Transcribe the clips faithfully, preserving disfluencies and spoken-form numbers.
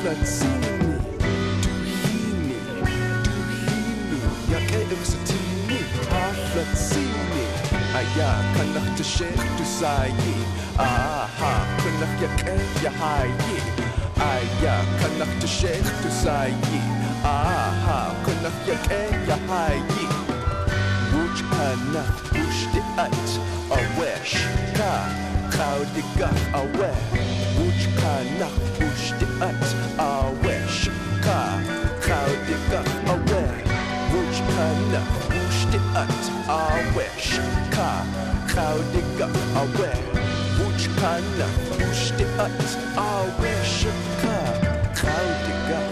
aflatsini, duhini, duhini, yake uksatini, aflatsini, aya kanak te sheikh tu sayi, aha kanak yake yahayi, aya kanak te sheikh tu sayi, aha kanak yake yahayi, wuj kanak wuj de at, awesh ka, kau de gaf awe, wuj kanak wuj de at, awesh ka, kau de gaf awe, wuj kanak wuj de at, awesh ka, kau de gaf awe, wuj kanak wuj de at, awesh ka, kau de gaf.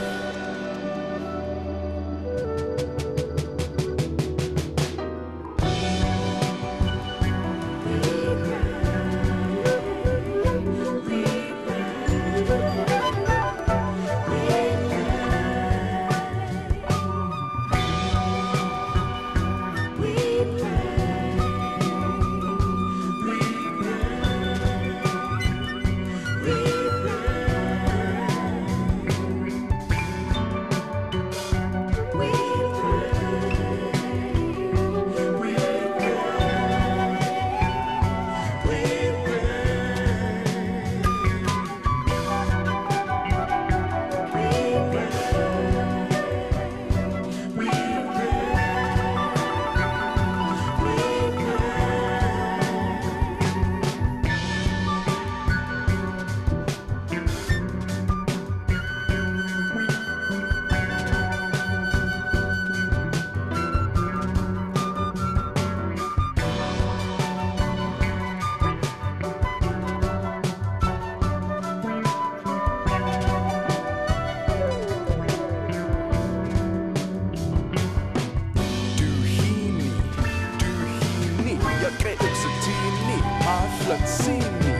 Aflatsini,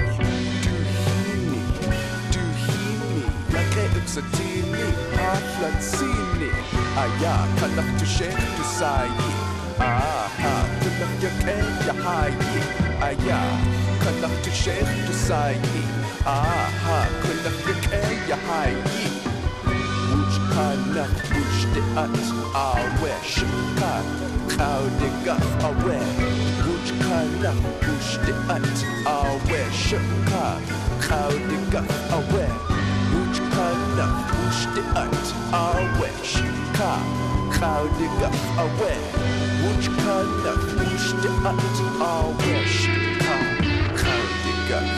duhini, duhini, yake uksatini, aflatsini, aya kanak tu sheikh tu sayi, aha kanak yake yahayi, aya kanak tu sheikh tu sayi, aha kanak yake yahayi, wuj kanak wuj de at, awesh ka, kau de gaf awe, wuj kanak wuj de at, awesh ka, kau de gaf awe, wuj kanak wuj de at, awesh ka, kau de gaf awe, wuj kanak wuj de at, awesh ka, kau de gaf.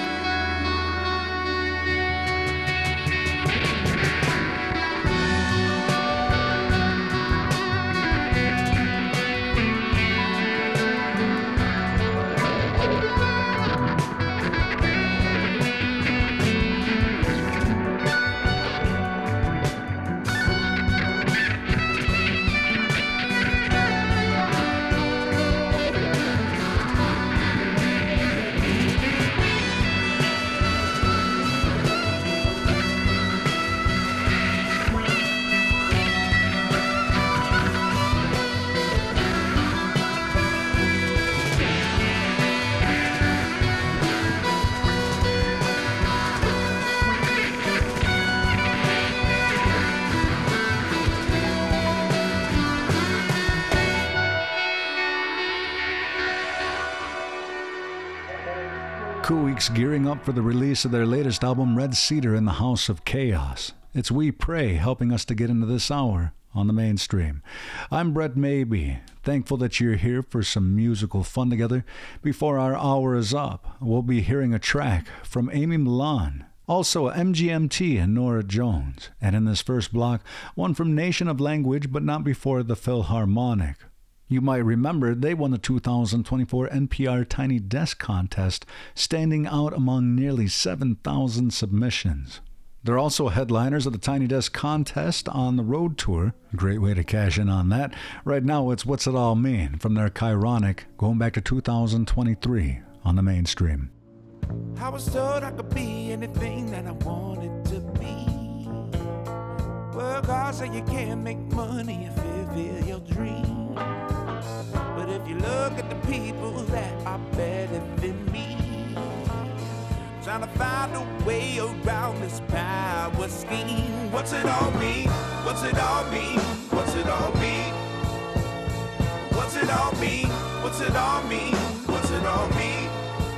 Kuweek's gearing up for the release of their latest album, Red Cedar in the House of Chaos. It's We Pray helping us to get into this hour on the mainstream. I'm Brett Maybe, thankful that you're here for some musical fun together. Before our hour is up, we'll be hearing a track from Amy Milan, also M G M T and Nora Jones, and in this first block, one from Nation of Language, but not before the Philharmonic. You might remember they won the two thousand twenty-four N P R Tiny Desk Contest, standing out among nearly seven thousand submissions. They're also headliners of the Tiny Desk Contest on the road tour. Great way to cash in on that. Right now, it's What's It All Mean from their Chironic, going back to two thousand twenty-three on the mainstream. I was told I could be anything that I wanted to be. Well, God said you can't make money if you fulfill your dream. But if you look at the people that are better than me, trying to find a way around this power scheme. What's it all mean? What's it all mean? What's it all mean? What's it all mean? What's it all mean? What's it all mean?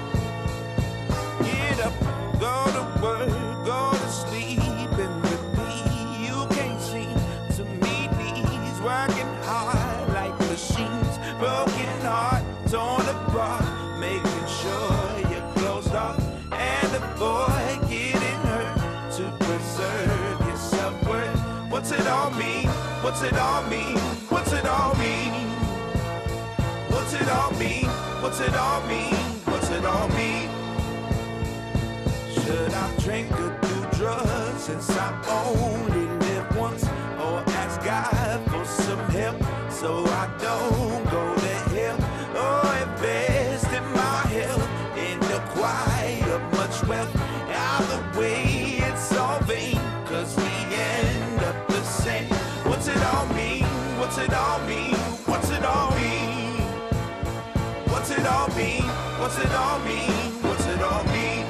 Get up, go to work, go to sleep and repeat. You can't seem to meet needs, working hard like machines, broken heart, torn apart, making sure you're closed off and avoid getting hurt to preserve your self-worth. What's it all mean? What's it all mean? What's it all mean? What's it all mean? What's it all mean? What's it all mean? Should I drink or do drugs since I only live once? Or ask God for some help so I don't go to hell? Or invest in my health and acquire much wealth? Either way, it's all vain, cause we end up the same. What's it all mean? What's it all mean? What's it all mean? What's it all mean? What's it all mean? What's it all mean?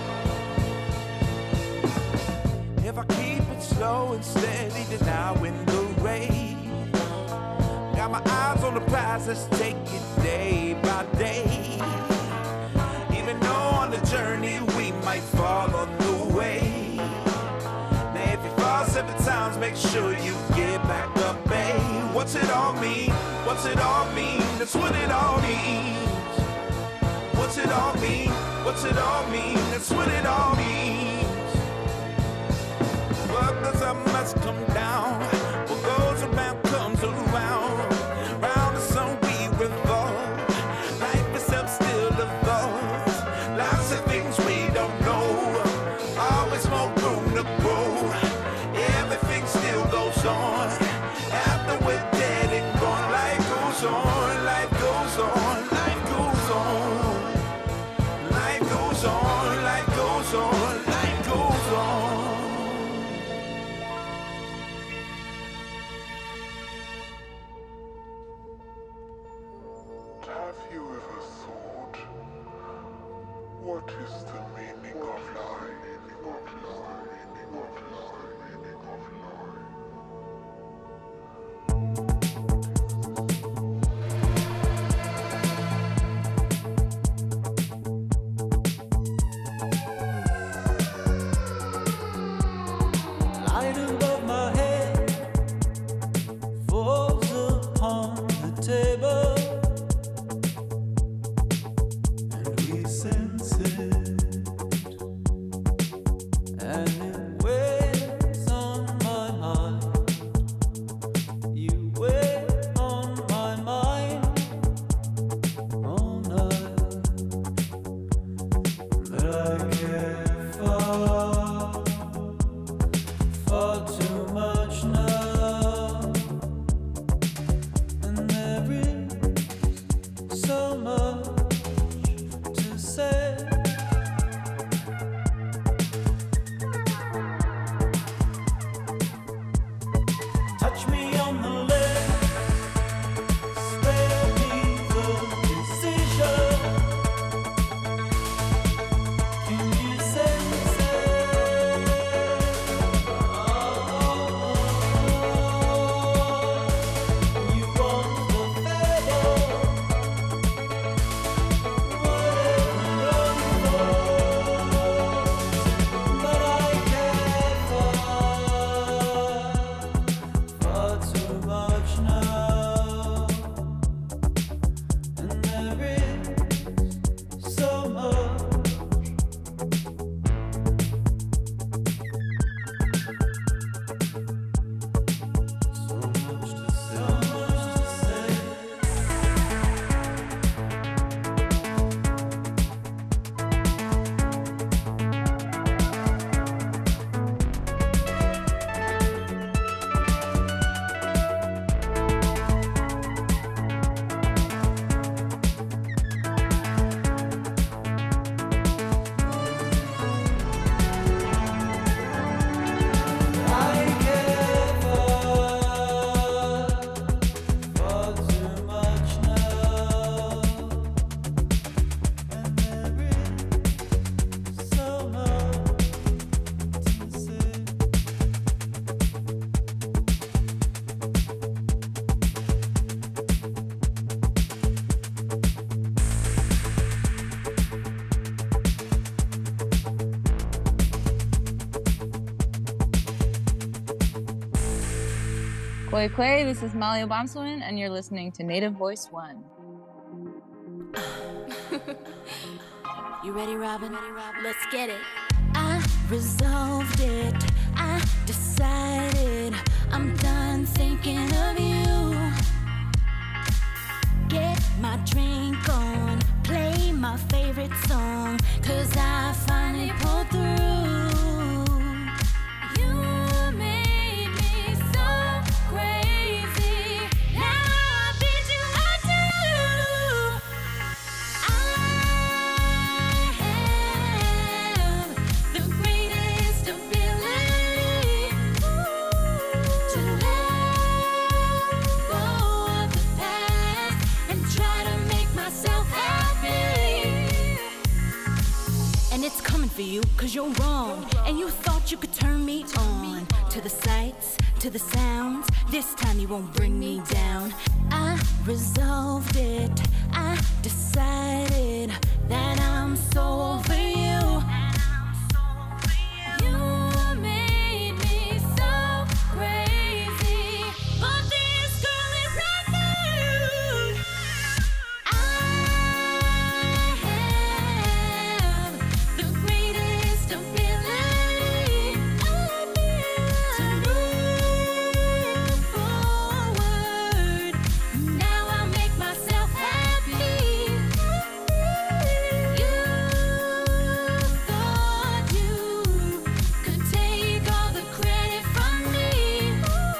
If I keep it slow and steady, then I win the race. Got my eyes on the prize, let's take it day by day. Even though on the journey we might fall on the way. Now if you fall seven times, make sure you get back up, babe. What's it all mean? What's it all mean? That's what it all means. What's it all mean? What's it all mean? That's what it all means. What does I must come down? What goes around comes around. Round the sun we revolve. Life itself still evolves. Lots of things we don't know. Always more room to grow. Everything still goes on. After we're dead and gone, life goes on. Life goes on. Life goes on. Life goes on. Life goes on. Life goes on. Have you ever thought, what is the meaning of life? What is the meaning of life? Meaning of life? Light above my head falls upon the table, and we sense it, and it weighs on my mind. You weigh on my mind all night, but I care far, far too Koi Koi, this is Molly Obamsawin, and you're listening to Native Voice One. You ready, Robin? Let's get it. I resolved it. I decided I'm done thinking of you. Get my drink on, play my favorite song, 'cause I finally pulled through. You made me so crazy. Now I bid you adieu. I have the greatest ability to let go of the past and try to make myself happy. And it's coming for you, 'cause you're wrong. And you thought you could turn me on to the sights, to the sounds. This time you won't bring me down. I resolved it. I decided that I'm so over you. You made me so crazy, but this girl is not you. I have the greatest ability to move forward. Now I'll make myself happy. You thought you could take all the credit from me.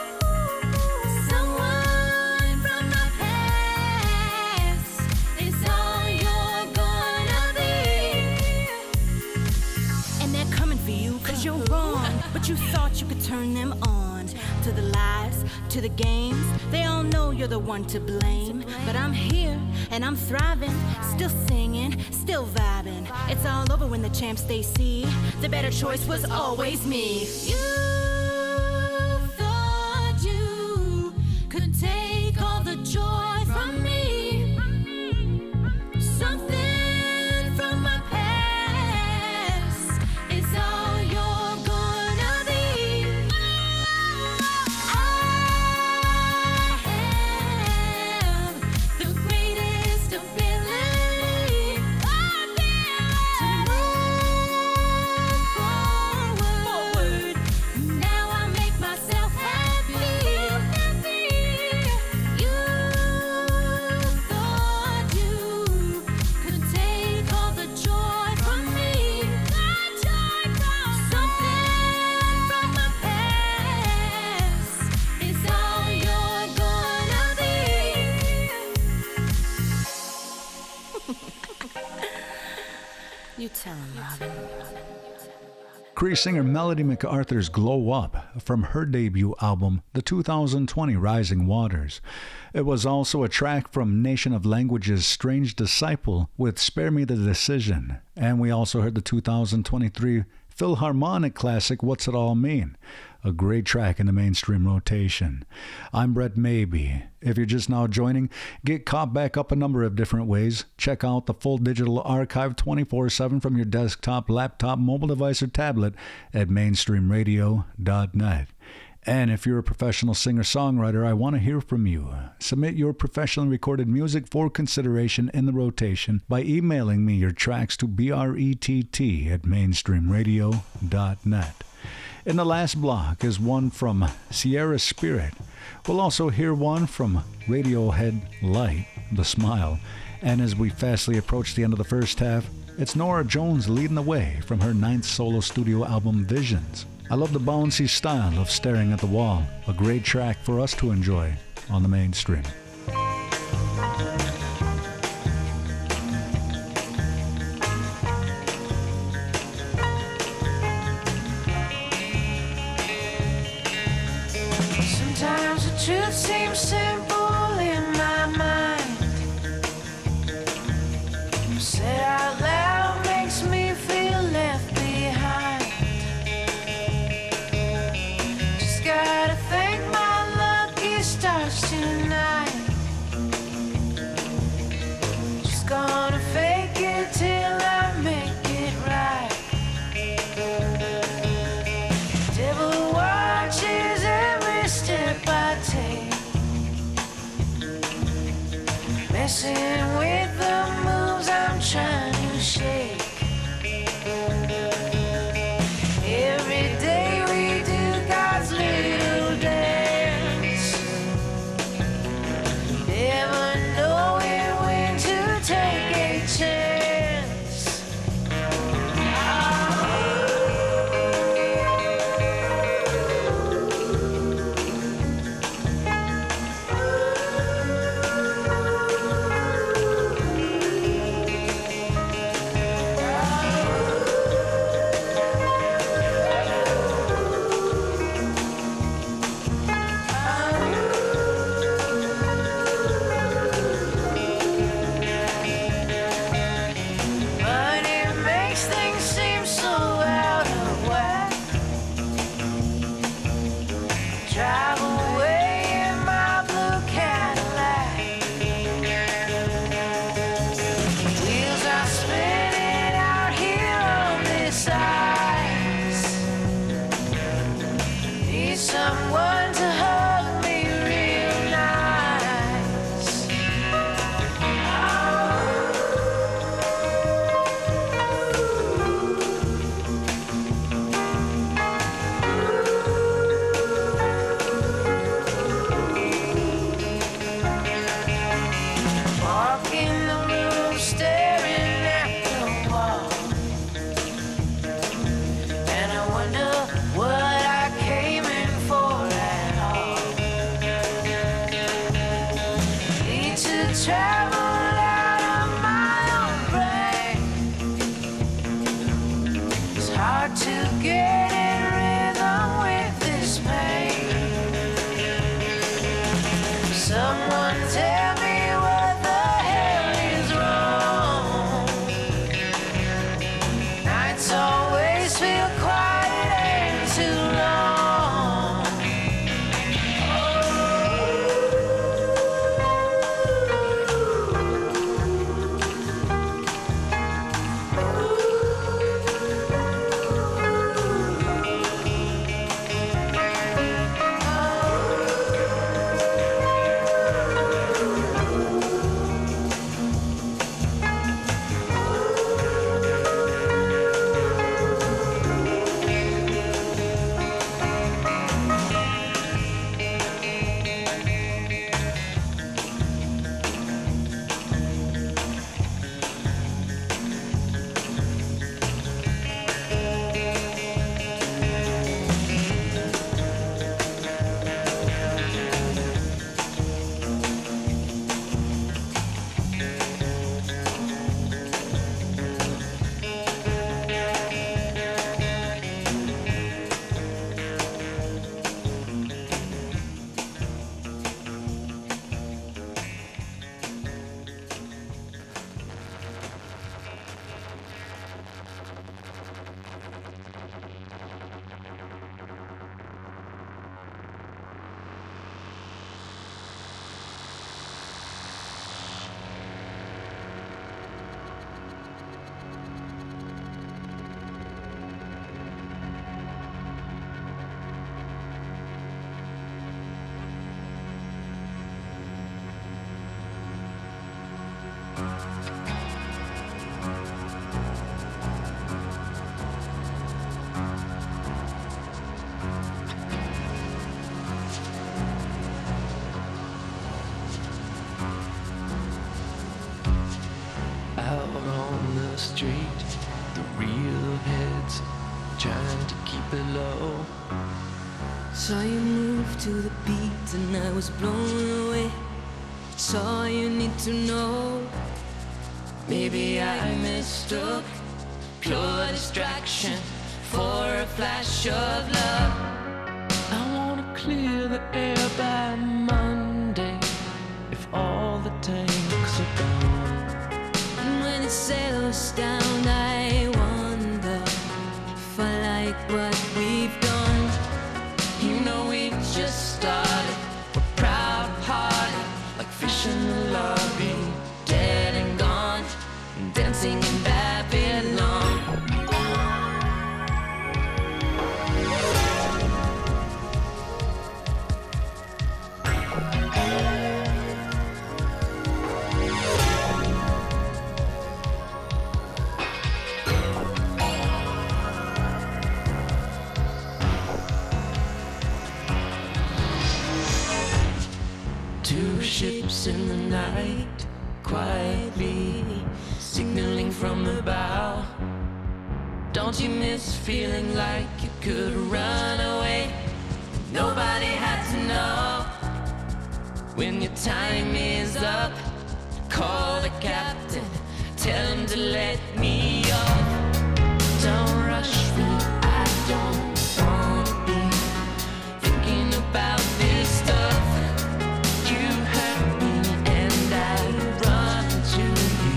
Someone from my past is all you're gonna be. And they're coming for you, 'cause you're wrong. But you thought you could turn them on to the lies, to the games. They all know you're the one to blame. But I'm here and I'm thriving, still singing, still vibing. It's all over when the champs they see. The better choice was always me. You thought you could take all the joy from me. Something from my past is all you're gonna be. I have the greatest ability to move forward. Now I make myself happy. You thought you could take all the joy from me. Something from my past is all you're gonna be. You tell him, Robin. Cree singer Melody MacArthur's Glow Up from her debut album, the two thousand twenty Rising Waters. It was also a track from Nation of Language's Strange Disciple with Spare Me the Decision. And we also heard the two thousand twenty-three Philharmonic classic What's It All Mean? A great track in the mainstream rotation. I'm Brett Maybe. If you're just now joining, get caught back up a number of different ways. Check out the full digital archive twenty-four seven from your desktop, laptop, mobile device, or tablet at mainstream radio dot net. And if you're a professional singer-songwriter, I want to hear from you. Submit your professionally recorded music for consideration in the rotation by emailing me your tracks to brett at mainstream radio dot net. In the last block is one from Sierra Spirit. We'll also hear one from Radiohead Light, The Smile. And as we fastly approach the end of the first half, it's Nora Jones leading the way from her ninth solo studio album, Visions. I love the bouncy style of Staring at the Wall, a great track for us to enjoy on the mainstream. Sometimes the truth seems simple in my mind. Say out loud makes me feel left behind. Just gotta thank my lucky stars tonight. Just gonna fake it till I make it right. Devil watches every step I take. messing with the moves I'm trying to shake. Every day we do God's little dance, never knowing when to take a chance. But it makes things seem so out of whack. Drive away in my blue Cadillac. Wheels are spinning out here on this ice. Need someone to hug me real nice. Walk in the room staring at the wall, and I wonder what I came in for at all. Need to travel out of my own brain. It's hard to get in rhythm with this pain. Someone tell me what the hell is wrong. Nights always feel quiet and too long. Out on the street, the real heads trying to keep it low. Saw you move to the beat and I was blown away. It's all you need to know. Maybe I mistook pure distraction for a flash of love. I wanna clear the air by Monday if all the tanks are gone. And when it settles down, I wonder if I like what we've done. You know we just started. We're proud-hearted, like fish in the lobby, dead and gone, dancing in Babylon. Two ships in the night, quietly signaling from the bow. Don't you miss feeling like you could run away? Nobody had to know. When your time is up, call the captain, tell him to let me off. Don't rush me, I don't wanna be thinking about this stuff. You hurt me and I run to you.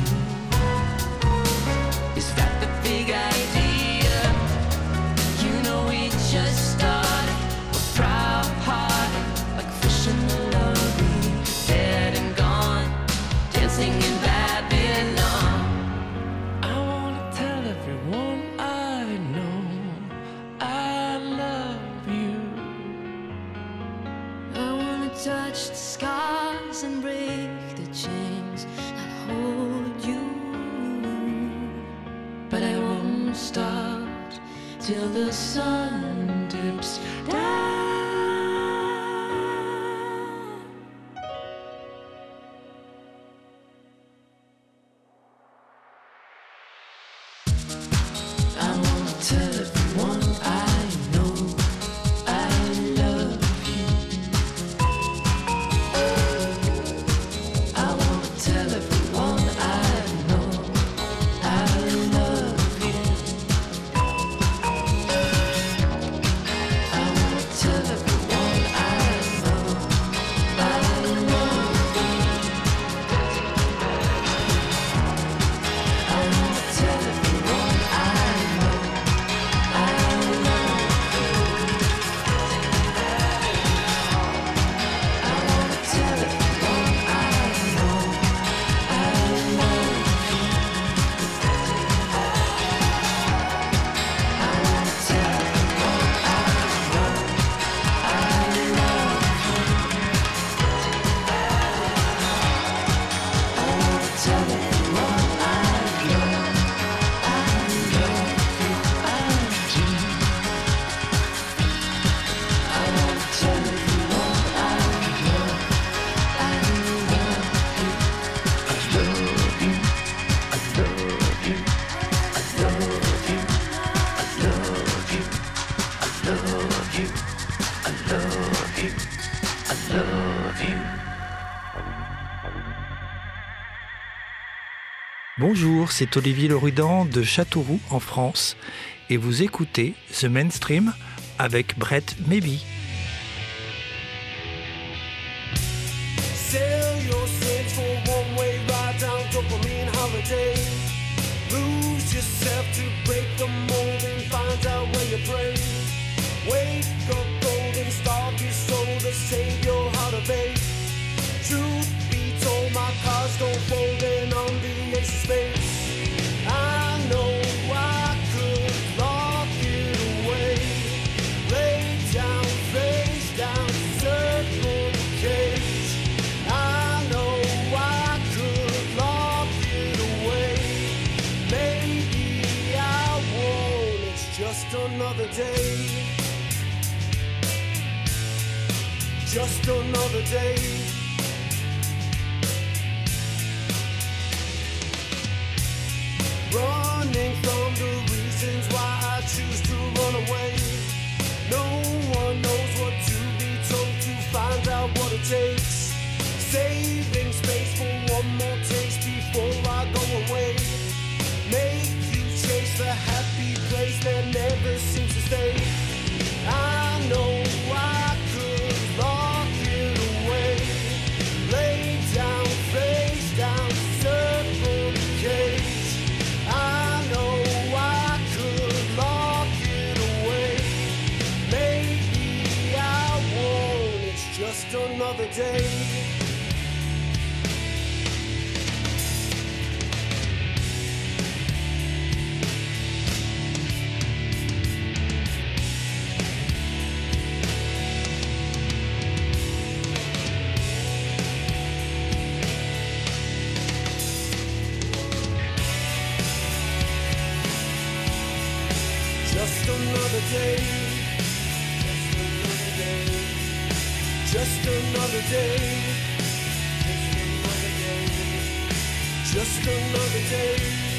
Is that the big idea? You know we just started. We're proud-hearted, like fish in the lobby, dead and gone, dancing in Babylon. I wanna tell everyone I know I love you. I wanna touch the scars and break the chains that hold you. But I won't stop till the sun dips down. I wanna tell everyone I know I love you. I wanna tell everyone I know I love you. I wanna tell everyone I know I love you. I wanna tell everyone I know I love you. I wanna tell everyone I know I love you. I wanna tell everyone I know I love you. I wanna tell everyone I know I love you. I do. I wanna tell everyone I know I love you. I love you. I love you. I love you. I love you. I love you. I love you. I love you. Bonjour, c'est Olivier Lerudan de Châteauroux en France et vous écoutez The Mainstream avec Brett Maybe. Sell your sins for one-way ride down dopamine holiday. Lose yourself to break the mold and find out where you pray. Wake up golden, starve your soul to save your heart of ache. Truth be told, my cards don't fold in on the ace of spades. I know I could lock it away. Lay down, face down, circle the cage. I know I could lock it away. Maybe I won't, it's just another day. Just another day. Running from the reasons why I choose to run away. No one knows what to be told to find out what it takes. Saving space for one more taste before I go away. Make you chase the happy place that never seems to stay. I know I could lock it away. Lay down, face down, circle the cage. I know I could lock it away. Maybe I won't, it's just another day. Just another day. Just another day. Just another day. just another day.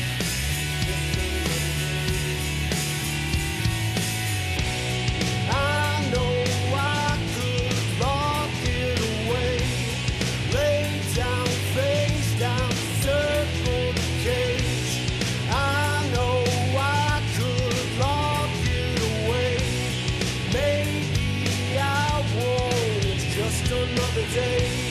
I know I could lock it away, lay down, face down, circle the cage. I know I could lock it away, maybe I won't, just another day.